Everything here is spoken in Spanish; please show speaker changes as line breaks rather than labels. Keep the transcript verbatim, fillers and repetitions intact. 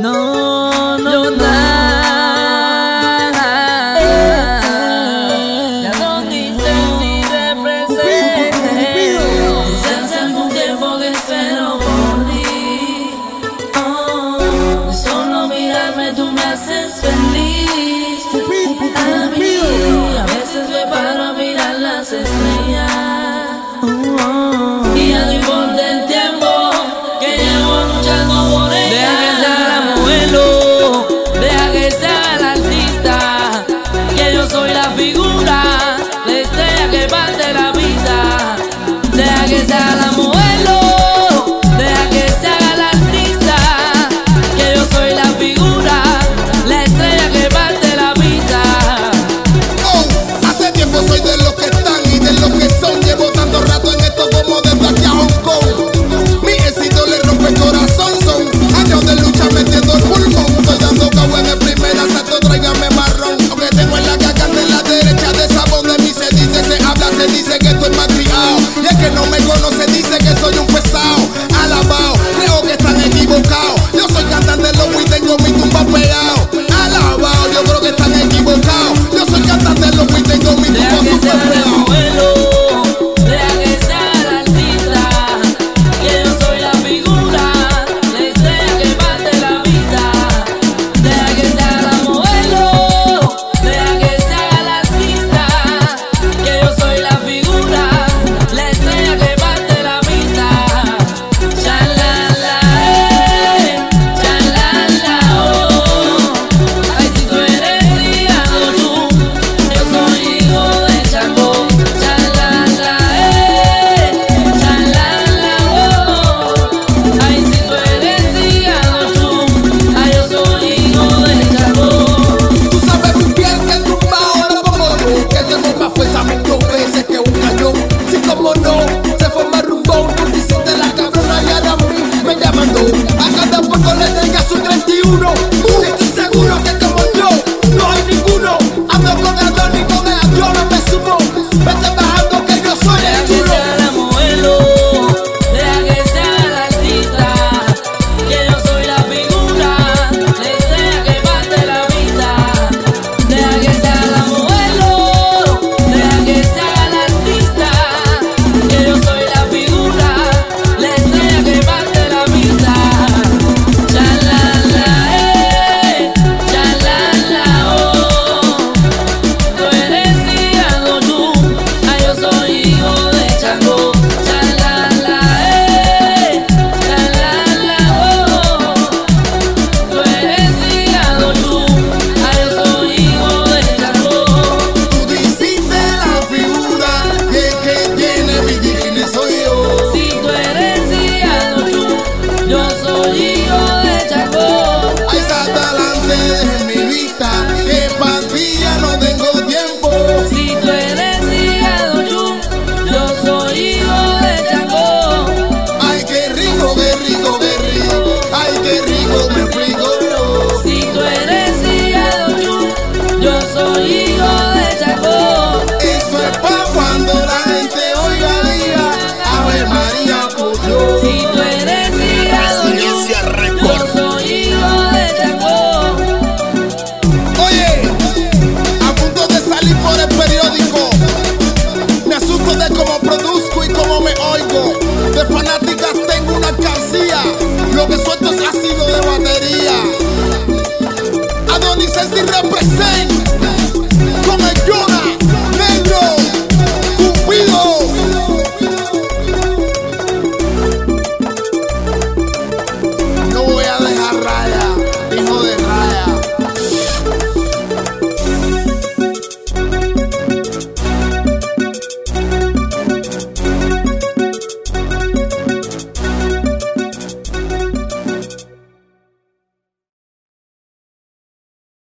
No, no, nada. Ya no dice si represente. Desde hace algún tiempo que espero por ti. Oh, de solo mirarme tú me haces feliz. A mí, a veces me paro a mirar las estrellas. Y ya no importa el tiempo que llevo luchando por ella. Deja que sea la modelo, deja que sea la artista, que yo soy la figura, la estrella que parte la vida. Deja que sea la modelo, deja que sea la artista, que yo soy la figura, la estrella que parte la vida.
Oh, hace tiempo soy de los que están y de los que son. Llevo tanto rato en esto como desde aquí a Hong Kong. Mi éxito le rompe el corazón, son años de lucha metiendo el pulmón. Estoy dando cabo en el primer asalto, tráigame marrón. Aunque tengo en la garganta en la derecha, de sabor de mí se dice, se habla, se dice que estoy mal criado. Y el que no me conoce dice que soy un pesado. Alabao, creo que están equivocados. Yo soy cantante loco y tengo mi tumba pegado. Alabao, yo creo que están equivocados. Yo soy cantante loco y tengo mi tumba super pegado. Estoy seguro que como yo no hay ninguno. Ando con Adón y con el yo no me sumo. Vete bajando que yo soy el chulo.
Deja que sea la modelo, deja que sea la artista, que yo soy la figura, la estrella que parte la vida. Deja que sea la modelo, deja que sea la artista, que yo soy la figura, la estrella que parte la vida.
De fanáticas tengo una alcancía. Lo que suelto es ácido de batería. Adonis es si representa.